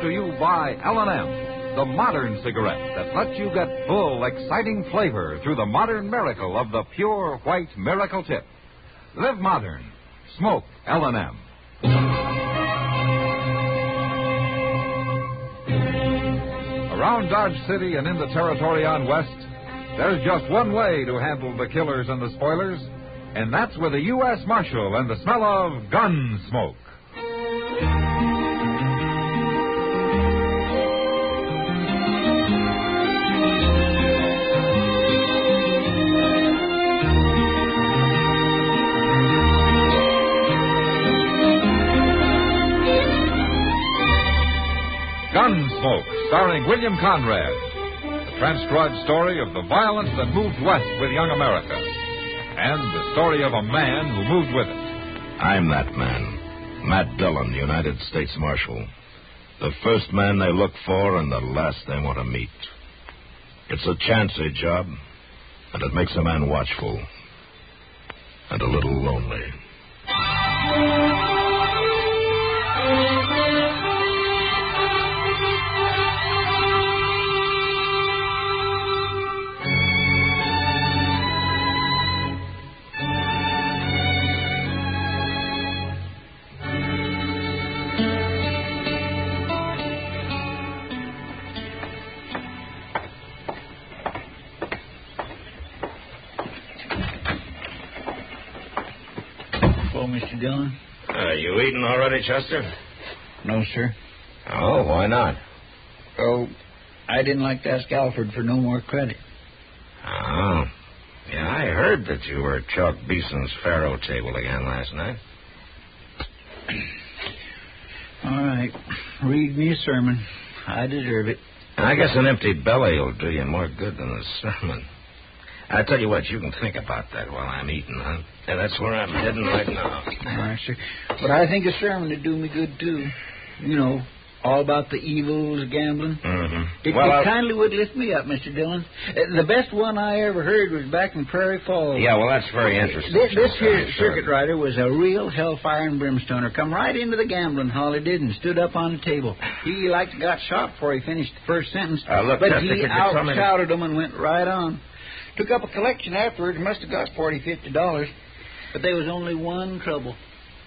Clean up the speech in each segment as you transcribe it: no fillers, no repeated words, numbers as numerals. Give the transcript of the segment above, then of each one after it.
to you by L&M, the modern cigarette that lets you get full, exciting flavor through the modern miracle of the pure white Miracle Tip. Live modern. Smoke L&M. Around Dodge City and in the territory on West, there's just one way to handle the killers and the spoilers, and that's with a U.S. Marshal and the smell of gun smoke. Gunsmoke, starring William Conrad. The transcribed story of the violence that moved west with young America. And the story of a man who moved with it. I'm that man. Matt Dillon, United States Marshal. The first man they look for and the last they want to meet. It's a chancy job, and it makes a man watchful. And a little lonely. Mr. Dillon? You eating already, Chester? No, sir. Oh, why not? Oh, I didn't like to ask Alfred for no more credit. Oh. Yeah, I heard that you were at Chalk Beeson's faro table again last night. All right. Read me a sermon. I deserve it. I guess an empty belly will do you more good than a sermon. I tell you what, you can think about that while I'm eating, huh? And that's where I'm heading right now. All right, sir. But I think a sermon would do me good, too. You know, all about the evils of gambling. Mm-hmm. It kindly would lift me up, Mr. Dillon. The best one I ever heard was back in Prairie Falls. Yeah, well, that's very interesting. This here circuit rider was a real hellfire and brimstoner. Come right into the gambling hall, he did, and stood up on the table. He got shot before he finished the first sentence. Look, but Chester, he out-shouted them and went right on. Took up a collection afterwards. Must have got $40, $50. But there was only one trouble.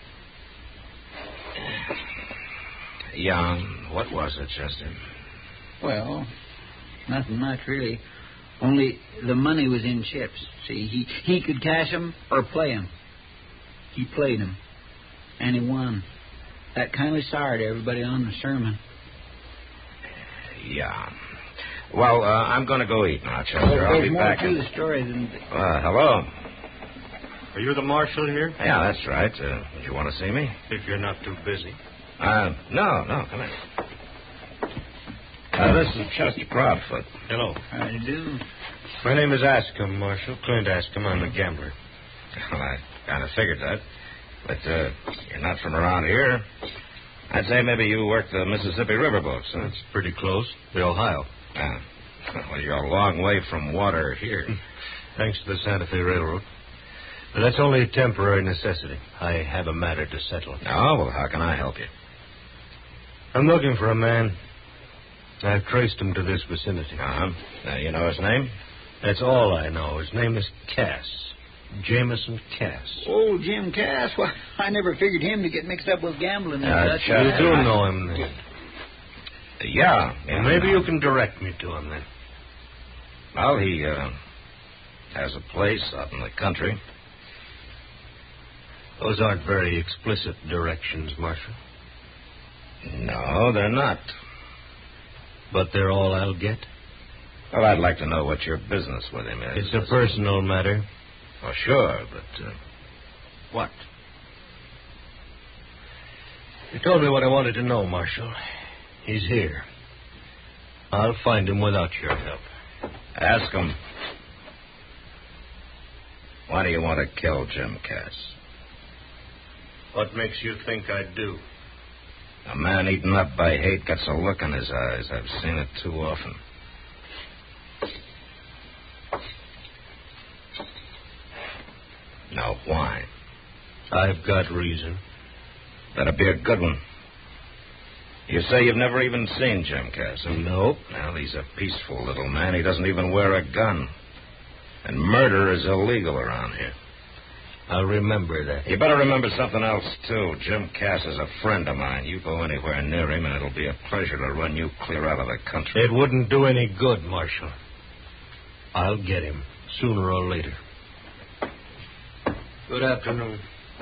Yeah, what was it, Chester? Well, nothing much, really. Only the money was in chips. See, he could cash them or play them. He played them. And he won. That kindly soured everybody on the sermon. Yeah. Well, I'm going to go eat now, Chester. I'll be back. There's more to the story than... Hello. Are you the marshal here? Yeah, that's right. Did you want to see me? If you're not too busy. No, come in. This is Chester Proudfoot. Hello. How do you do? My name is Ascom, Marshal. Clint Ascom. I'm a gambler. Well, I kind of figured that. But you're not from around here. I'd say maybe you work the Mississippi River boats. Huh? That's pretty close. The Ohio. Well, you're a long way from water here. Thanks to the Santa Fe Railroad. But that's only a temporary necessity. I have a matter to settle. Oh, well, how can I help you? I'm looking for a man. I've traced him to this vicinity. You know his name? That's all I know. His name is Cass. Jameson Cass. Oh, Jim Cass. Well, I never figured him to get mixed up with gambling. You do know him, then. Yeah. Well, maybe you can direct me to him, then. Well, he has a place out in the country. Those aren't very explicit directions, Marshal. No, they're not. But they're all I'll get? Well, I'd like to know what your business with him is. It's a personal matter. Oh, sure, but what? You told me what I wanted to know, Marshal. He's here. I'll find him without your help. Ask him. Why do you want to kill Jim Cass? What makes you think I'd do? A man eaten up by hate gets a look in his eyes. I've seen it too often. Now, why? I've got reason. That'd be a good one. You say you've never even seen Jim Cass? Nope. Well, he's a peaceful little man. He doesn't even wear a gun. And murder is illegal around here. I'll remember that. You better remember something else, too. Jim Cass is a friend of mine. You go anywhere near him, and it'll be a pleasure to run you clear out of the country. It wouldn't do any good, Marshal. I'll get him, sooner or later. Good afternoon.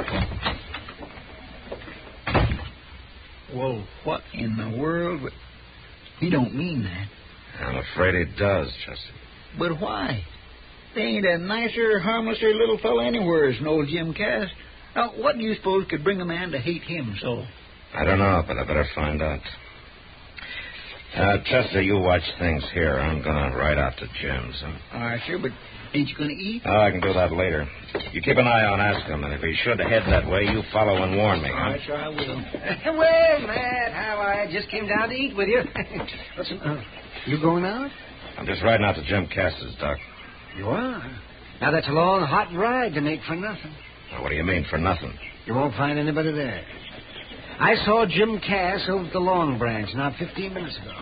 Well, what in the world? He don't mean that. I'm afraid he does, Chester. But why? There ain't a nicer, harmlesser little fellow anywhere than old Jim Cass. Now, what do you suppose could bring a man to hate him so? I don't know, but I better find out. Chester, you watch things here. I'm going to ride out to Jim's. All right, sure, but ain't you going to eat? Oh, I can do that later. You keep an eye on Ascom, and if he should head that way, you follow and warn me, All right, sure, I will. Well, Matt, how I just came down to eat with you. Listen, you going out? I'm just riding out to Jim Cass's, Doc. You are? Now, that's a long, hot ride to make for nothing. Now, what do you mean, for nothing? You won't find anybody there. I saw Jim Cass over at the Long Branch not 15 minutes ago.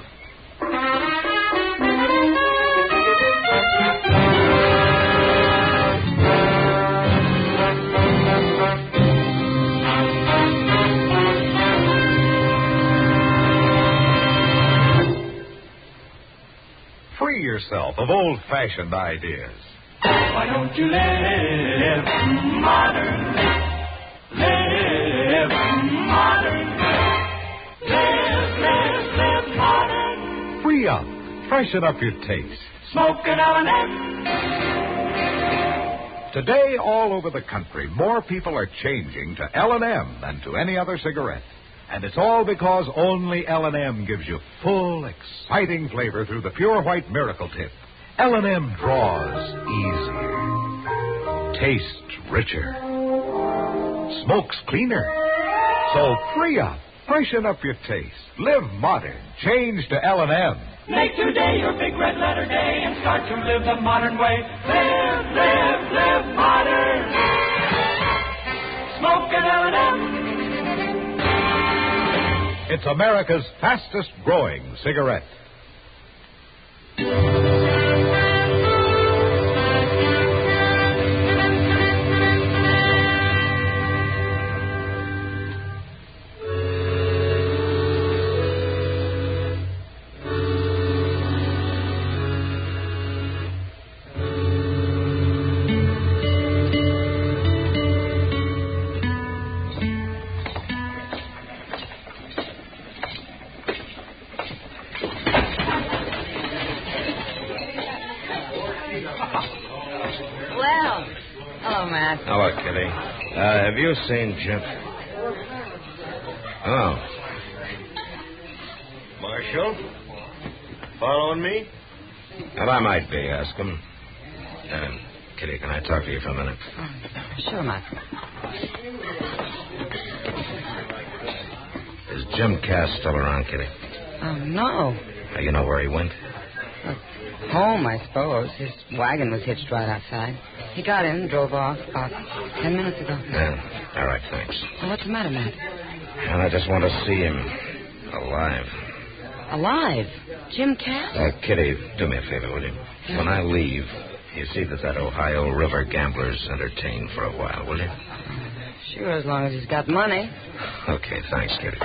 Free yourself of old-fashioned ideas. Why don't you live modern? Live modern. Live modern. Free up. Freshen up your taste. Smoke an L&M. Today, all over the country, more people are changing to L&M than to any other cigarette. And it's all because only L&M gives you full, exciting flavor through the pure white Miracle Tip. L&M draws easier, tastes richer, smokes cleaner. So free up, freshen up your taste, live modern, change to L&M. Make today your big red letter day and start to live the modern way. Live modern. Smoke an L&M. It's America's fastest growing cigarette. Well, hello, Matt. Hello, Kitty. Have you seen Jim? Oh. Marshal? Following me? Well, I might be, Ascom. Kitty, can I talk to you for a minute? Sure, Matt. Is Jim Cass still around, Kitty? No. You know where he went? Home, I suppose. His wagon was hitched right outside. He got in and drove off about 10 minutes ago. Yeah. All right, thanks. Well, what's the matter, Matt? And I just want to see him alive. Alive? Jim Cass? Kitty, do me a favor, will you? Yeah. When I leave, you see that Ohio River gambler's entertained for a while, will you? Sure, as long as he's got money. Okay, thanks, Kitty.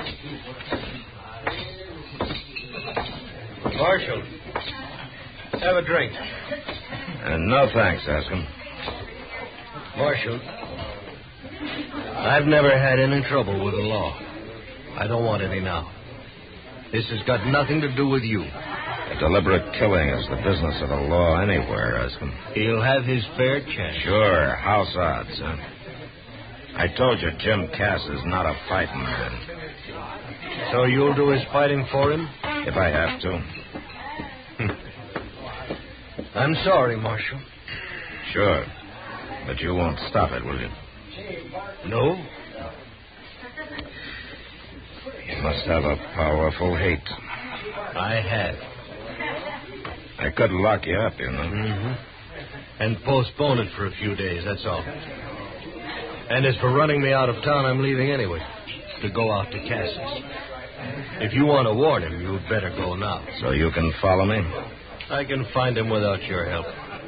Marshal, have a drink. No thanks, Ascom. Marshal, I've never had any trouble with the law. I don't want any now. This has got nothing to do with you. A deliberate killing is the business of the law anywhere, Ascom. He'll have his fair chance. Sure, house odds, huh? I told you Jim Cass is not a fighting man. So you'll do his fighting for him? If I have to. I'm sorry, Marshal. Sure. But you won't stop it, will you? No? You must have a powerful hate. I have. I could lock you up, you know. Mm-hmm. And postpone it for a few days, that's all. And as for running me out of town, I'm leaving anyway. To go out to Cass's. If you want to warn him, you'd better go now. So you can follow me? I can find him without your help.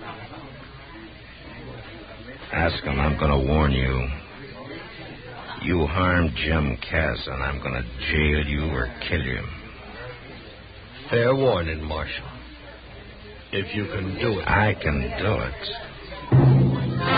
Ask him I'm going to warn you. You harmed Jim Cass, and I'm going to jail you or kill you. Fair warning, Marshal. If you can do it. I can do it.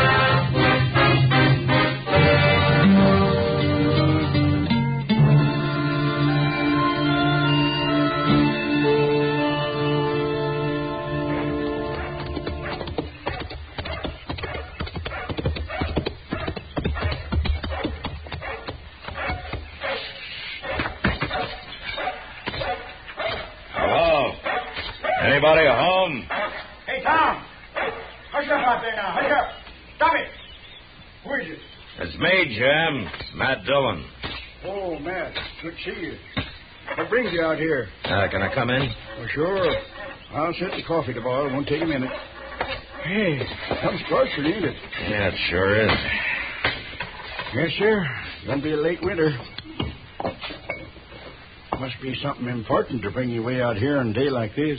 Anybody home? Hey, Tom! Hush up out there now. Hush up. Stop it. Who is it? It's me, Jim. Matt Dillon. Oh, Matt. Good to see you. What brings you out here? Can I come in? Oh, sure. I'll set the coffee to boil. It won't take a minute. Hey, some scorcher, ain't it? Yeah, it sure is. Yes, sir. Gonna be a late winter. Must be something important to bring you way out here on a day like this.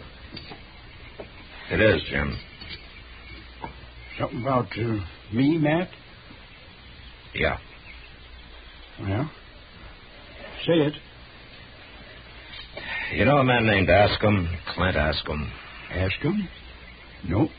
It is, Jim. Something about me, Matt? Yeah. Well, say it. You know a man named Ascom? Clint Ascom. Ascom? Nope.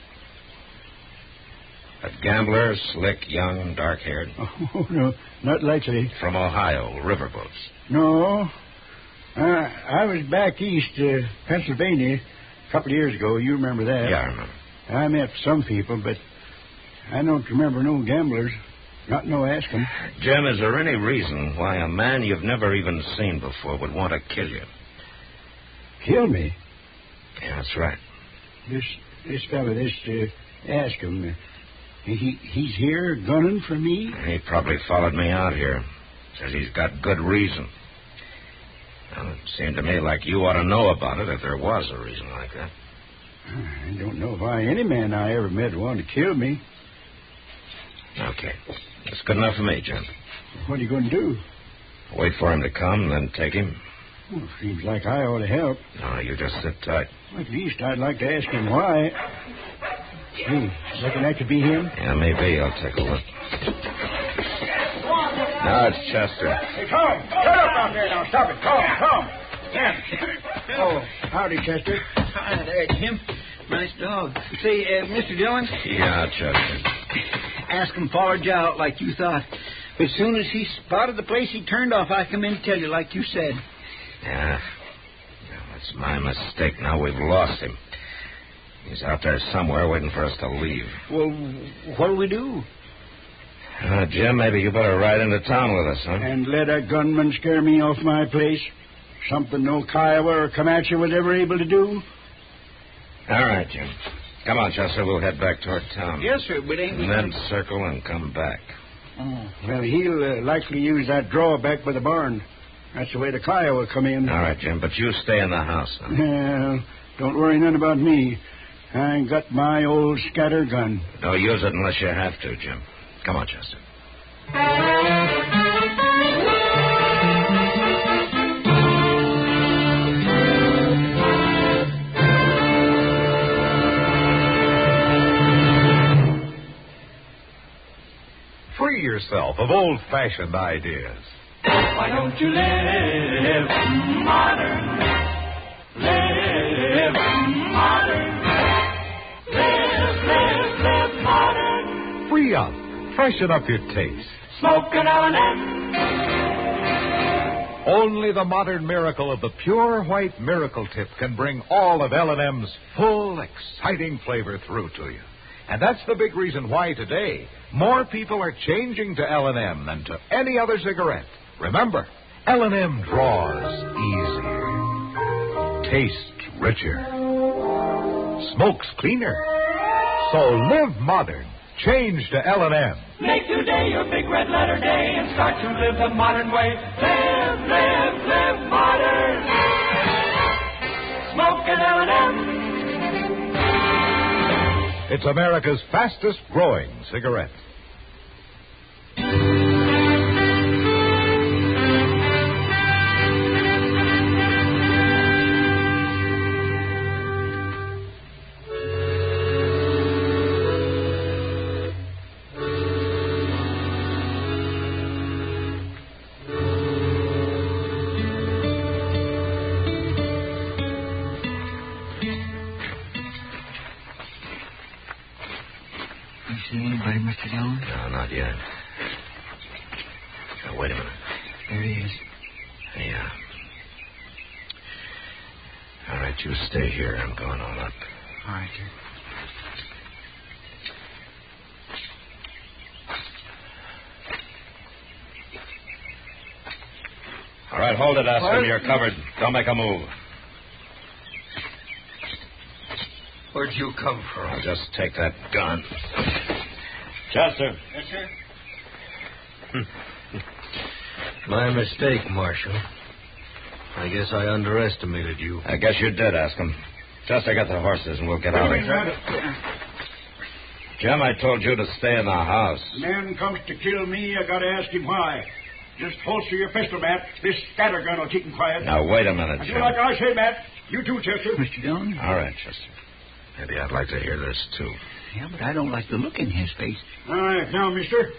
A gambler, slick, young, dark-haired. Oh, no, not likely. From Ohio, riverboats. No. I was back east, Pennsylvania, a couple of years ago. You remember that? Yeah, I remember. I met some people, but I don't remember no gamblers. Not no Ascom. Jim, is there any reason why a man you've never even seen before would want to kill you? Kill me? Yeah, that's right. This fellow, Ascom, he's here gunning for me? He probably followed me out here. Says he's got good reason. Well, it seemed to me like you ought to know about it if there was a reason like that. I don't know why any man I ever met wanted to kill me. Okay. That's good enough for me, Jim. What are you going to do? Wait for him to come, then take him. Well, seems like I ought to help. No, you just sit tight. At least I'd like to ask him why. Hey, reckon that could be him? Yeah, maybe. I'll take a look. Now it's Chester. Hey, Tom, shut up out there now. Stop it. Tom. Yeah. Oh, howdy, Chester. Hi there, Jim. Nice dog. Say, Mr. Dillon? Yeah, Chester. Ascom followed you out like you thought. But as soon as he spotted the place he turned off, I come in to tell you like you said. Yeah. That's my mistake. Now we've lost him. He's out there somewhere waiting for us to leave. Well, what'll we do? Jim, maybe you better ride into town with us, huh? And let a gunman scare me off my place? Something no Kiowa or Comanche was ever able to do? All right, Jim. Come on, Chester. We'll head back toward town. Yes, sir, but ain't we... And then circle and come back. Oh, well, he'll likely use that drawback by the barn. That's the way the Kiowa come in. All right, Jim, but you stay in the house, huh? Well, don't worry none about me. I got my old scatter gun. Don't use it unless you have to, Jim. Come on, Chester. Free yourself of old-fashioned ideas. Why don't you live modern? Live modern. Live modern. Free up. Freshen up your taste. Smoke an L&M. Only the modern miracle of the pure white Miracle Tip can bring all of L&M's full, exciting flavor through to you. And that's the big reason why today more people are changing to L&M than to any other cigarette. Remember, L&M draws easier, tastes richer, smokes cleaner. So live modern. Change to L&M. Make today your big red letter day and start to live the modern way. Live modern. Smoke an L&M. It's America's fastest growing cigarette. see anybody, Mr. Dillon? No, not yet. Now, wait a minute. There he is. Yeah. All right, you stay here. I'm going on up. All right, sir. All right, hold it, Aspen. You're covered. Don't make a move. Where'd you come from? I'll just take that gun. Chester. Yes, sir? My mistake, Marshal. I guess I underestimated you. I guess you did, Aspen. Chester, get the horses and we'll get out of here. Jim, I told you to stay in the house. Man comes to kill me, I gotta ask him why. Just holster your pistol, Matt. This scattergun will keep him quiet. Now, wait a minute, Do Jim. like I say, Matt. You too, Chester. Mr. Dillon? All right, Chester. Maybe I'd like to hear this, too. Yeah, but I don't like the look in his face. All right, now, mister.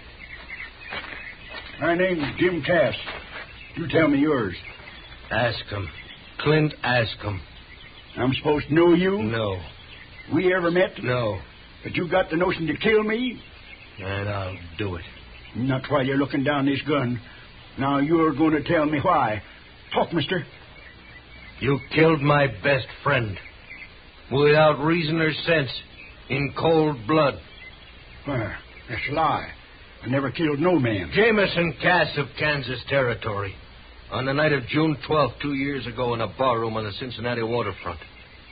My name's Jim Cass. You tell me yours. Ask him. Clint, ask him. I'm supposed to know you? No. We ever met? No. But you got the notion to kill me? And I'll do it. Not while you're looking down this gun. Now you're going to tell me why. Talk, mister. You killed my best friend. Without reason or sense. In cold blood. Well, that's a lie. I never killed no man. Jameson Cass of Kansas Territory. On the night of June 12th, 2 years ago, in a barroom on the Cincinnati waterfront.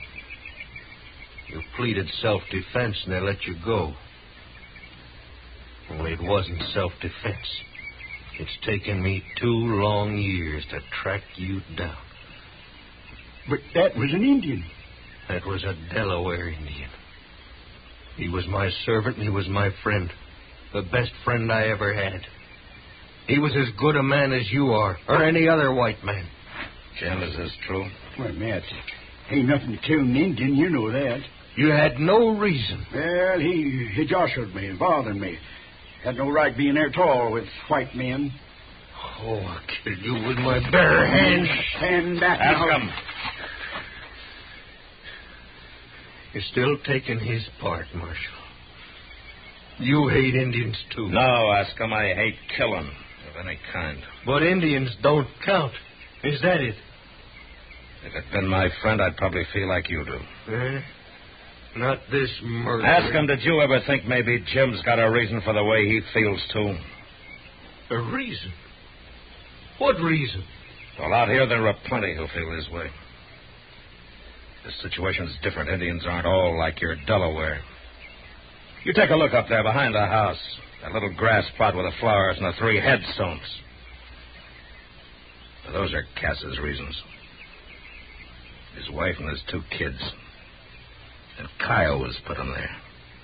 You pleaded self-defense and they let you go. Only it wasn't self-defense. It's taken me 2 long years to track you down. But that was an Indian. That was a Delaware Indian. He was my servant and he was my friend. The best friend I ever had. He was as good a man as you are, or any other white man. Jim, is this true? Well, Matt, ain't nothing to kill an Indian, you know that. You had no reason. Well, he jostled me and bothered me. Had no right being there at all with white men. Oh, I'll kill you with my bare hands. Stand back Ask now. him. You're still taking his part, Marshal. You hate Indians, too. No, ask him. I hate killing of any kind. But Indians don't count. Is that it? If it'd been my friend, I'd probably feel like you do. Not this murder. Ask him, did you ever think maybe Jim's got a reason for the way he feels, too? A reason? What reason? Well, out here there are plenty who feel this way. The situation's different. Indians aren't all like your Delaware. You take a look up there behind the house. That little grass plot with the flowers and the 3 headstones. Now, those are Cass's reasons. His wife and his 2 kids. And Kyle was put in there.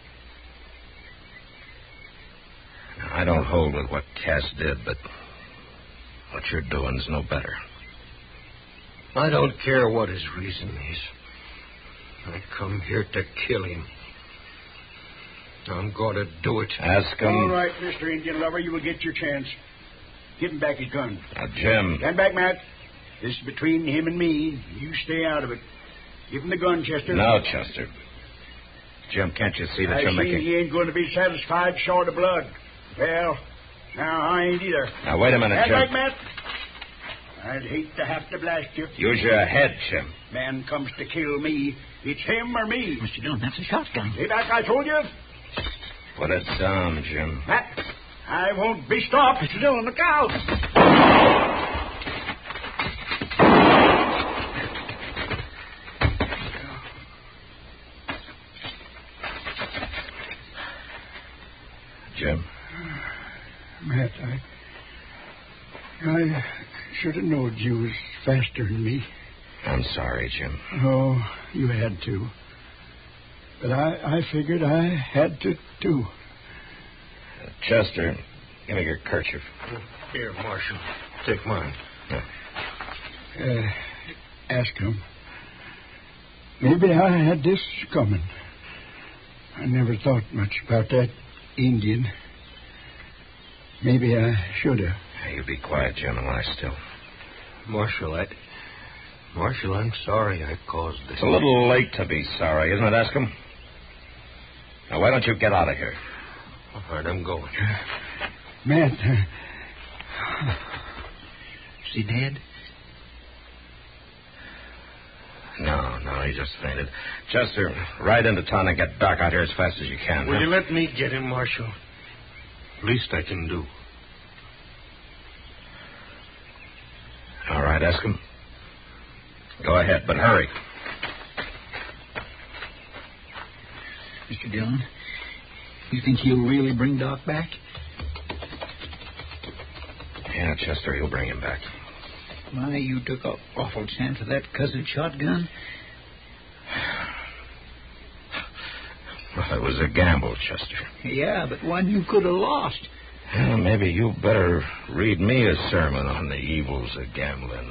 Now, I don't hold with what Cass did, but what you're doing's no better. I don't care what his reason is. I come here to kill him. I'm going to do it. Ask him. All right, Mr. Indian lover, you will get your chance. Give him back his gun. Now, Jim. Stand back, Matt. This is between him and me. You stay out of it. Give him the gun, Chester. No, Chester. Jim, can't you see that you're I see making... he ain't going to be satisfied short of blood. Well, now I ain't either. Now, wait a minute, Stand Jim. back, Matt. I'd hate to have to blast you. Use your head, Jim. Man comes to kill me. It's him or me. Mr. Dillon, that's a shotgun. Stay back, I told you. Put it down, Jim. Matt, I won't be stopped. Mr. Dillon, look out. Jim. Matt, I should have known you was faster than me. I'm sorry, Jim. Oh, you had to. But I figured I had to, too. Chester, give me your kerchief. Here, Marshal. Take mine. Ask him. Maybe I had this coming. I never thought much about that Indian. Maybe I should have. Hey, you be quiet, Jim, and lie still. Marshal, I'm sorry I caused this. It's a little late to be sorry, isn't it, Askham? Now, why don't you get out of here? All right, I'm going. Matt. Is he dead? No, he just fainted. Chester, ride into town and get Doc out here as fast as you can. Will you let me get him, Marshal? Least I can do. All right, ask him. Go ahead, but hurry. Mr. Dillon, you think he'll really bring Doc back? Yeah, Chester, he'll bring him back. My, you took an awful chance with that cousin shotgun. Well, it was a gamble, Chester. Yeah, but one you could have lost. Well, maybe you better read me a sermon on the evils of gambling.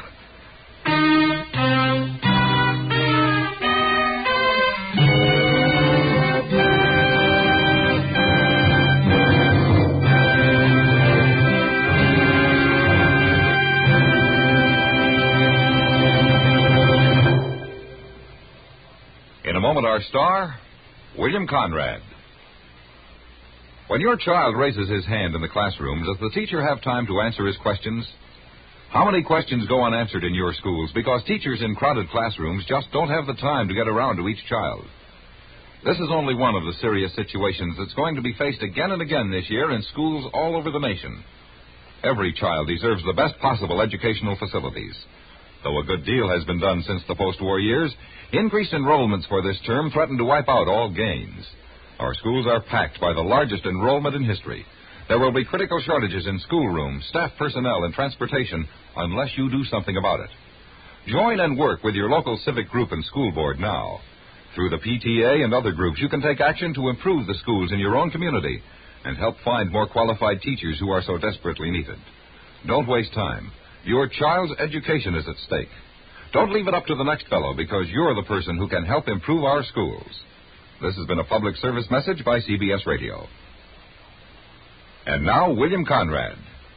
In a moment, our star, William Conrad. When your child raises his hand in the classroom, does the teacher have time to answer his questions? How many questions go unanswered in your schools because teachers in crowded classrooms just don't have the time to get around to each child? This is only one of the serious situations that's going to be faced again and again this year in schools all over the nation. Every child deserves the best possible educational facilities. Though a good deal has been done since the post-war years, increased enrollments for this term threaten to wipe out all gains. Our schools are packed by the largest enrollment in history. There will be critical shortages in schoolrooms, staff personnel, and transportation unless you do something about it. Join and work with your local civic group and school board now. Through the PTA and other groups, you can take action to improve the schools in your own community and help find more qualified teachers who are so desperately needed. Don't waste time. Your child's education is at stake. Don't leave it up to the next fellow because you're the person who can help improve our schools. This has been a public service message by CBS Radio. And now, William Conrad.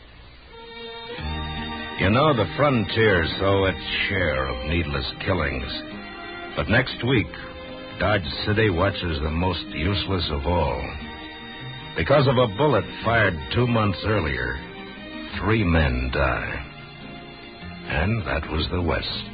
You know, the frontier's owe its share of needless killings. But next week, Dodge City watches the most useless of all. Because of a bullet fired 2 months earlier, 3 men die. And that was the West.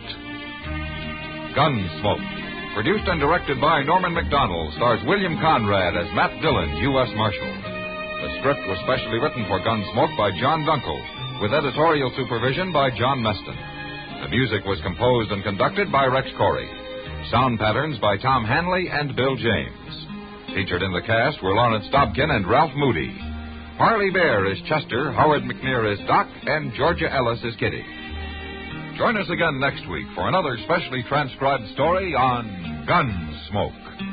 Gunsmoke. Produced and directed by Norman MacDonald, stars William Conrad as Matt Dillon, U.S. Marshal. The script was specially written for Gunsmoke by John Dunkel, with editorial supervision by John Meston. The music was composed and conducted by Rex Corey. Sound patterns by Tom Hanley and Bill James. Featured in the cast were Lawrence Dobkin and Ralph Moody. Harley Bear is Chester, Howard McNear is Doc, and Georgia Ellis is Kitty. Join us again next week for another specially transcribed story on Gunsmoke.